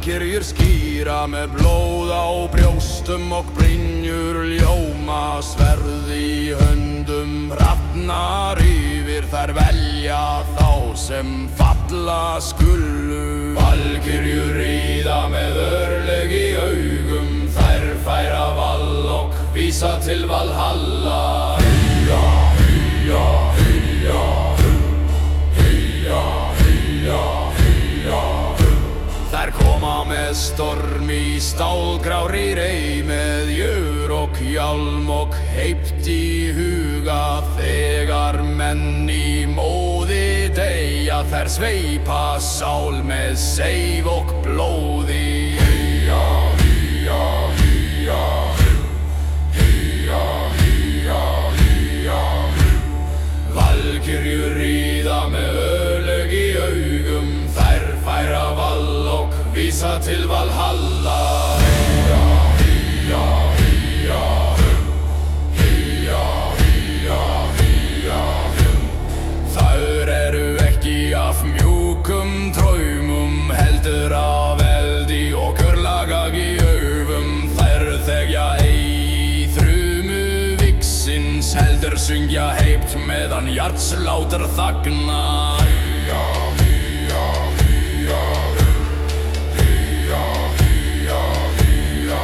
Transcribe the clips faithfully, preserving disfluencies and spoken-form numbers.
Valkyrjur skíra með blóð á brjóstum og brynjur ljóma, sverð í höndum hrafnar yfir þær velja þá sem falla skulu. Valkyrjur ríða með örlög í augum, þær færa vallokk vísa til Valhalla. Heyja, heyja, heyja, heyja, heyja, heyja. Þær koma með storm í stálgrárri rey, með jör og hjálm og heipt í huga. Þegar menn í móði deyja, þær sveipa sál með seif og blóði. Heyja, heyja, heyja, heyja, heyja, heyja. Valkyrjur ríða með örlög í augum, þær færa vallokk vísa til Valhalla. Heyja, heyja, heyja, heyja, heyja, heyja. Þær eru ekki af mjúkum draumum, heldur af eldi og körlaga í augum. Þær þegja ei í þrumu viksins, heldur syngja heipt meðan hjartslátur þagna. Heyja, heyja, heyja, heyja, heyja, heyja.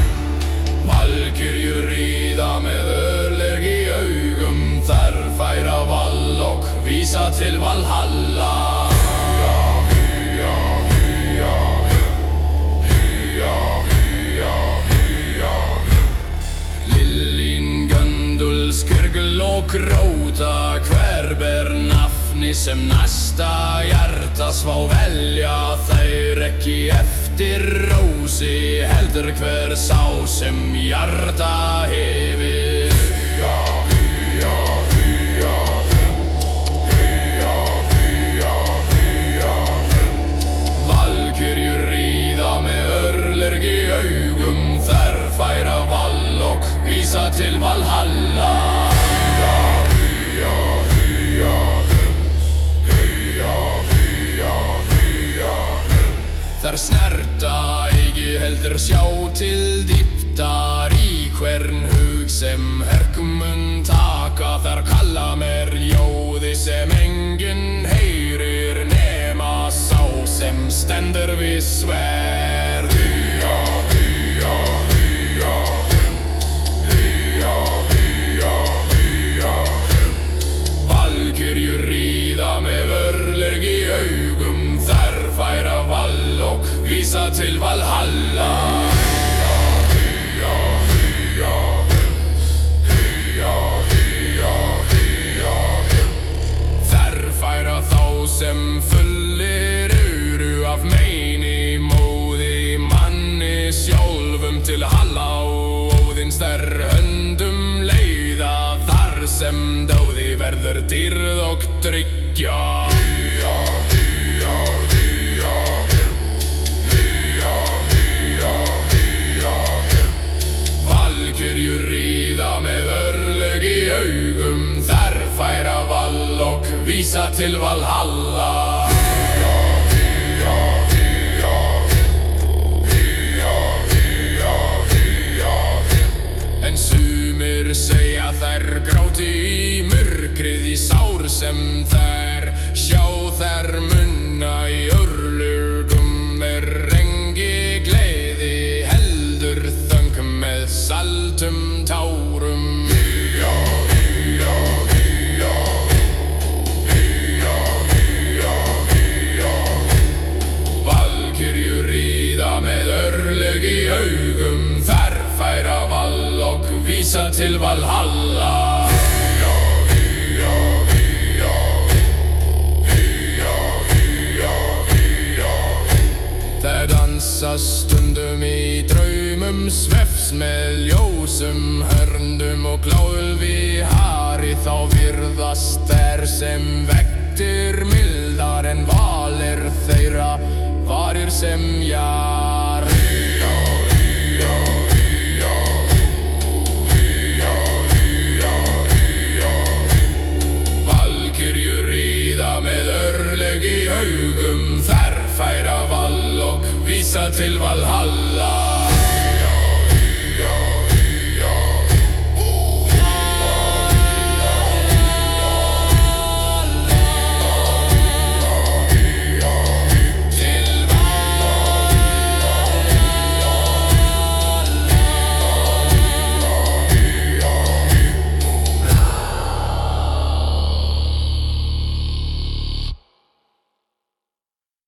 Valkyrjur ríða með örlög í augum, þær færa vallokk vísa til Valhalla. Heyja, heyja, heyja, heyja, heyja, heyja. Lillín, göndul, skörgul og gróta, hver ber nafni sem næsta hjarta svá velja. Þær ekki eftir rósi, heldur hver sá sem hjarta hefir. Heyja, heyja, heyja, heyja, heyja, heyja. Valkyrjur ríða með örlög í augum, þær færa vallokk vísa til Valhalla. Heyja, heyja, heyja, heyja, heyja, heyja. Þær snerta eigi heldur sjá til dýptar í hvern hug sem hörkumun taka. Þær kalla mér ljóði sem enginn heyrir nema sá sem stendur við sverð. Heyja, heyja, heyja, heyja, heyja, heyja. Valkyrjur ríða með örlög í augum, þær færa vallokk vísa til Valhalla. Heyja, heyja, heyja, heyja, heyja, heyja. Þær færa þá sem fullir eru af meini móði, manni sjálfum til Halla og Óðins þær höndum leiða, þar sem dáði verður dýrð og tryggja. Heyja, heyja, heyja, heyja, heyja, heyja. Valkyrjur ríða með örlög í augum, þær færa vallokk vísa til Valhalla. Heyja, heyja, heyja, heyja, heyja, heyja. En sumir segja þær gráti í myrkrið, í sár sem þær sjá þær munna í örlögum. Er engi gleði, heldur þöng með saltum tárum. Heyja, heyja, heyja, heyja, heyja, heyja. Valkyrjur ríða með örlög í augum, þær færa vallokk vísa til Valhalla. Heyja, heyja, heyja, heyja, heyja, heyja. Þær dansa stundum í draumum svefs, með ljósum hörndum og glálfi hari. Þá virðast þær sem vektir mildar en valir þeirra varir sem jar. Heyja, heyja, heyja, heyja, heyja, heyja. Valkyrjur ríða með örlög í augum, þær færa vallokk vísa vísa til Valhalla.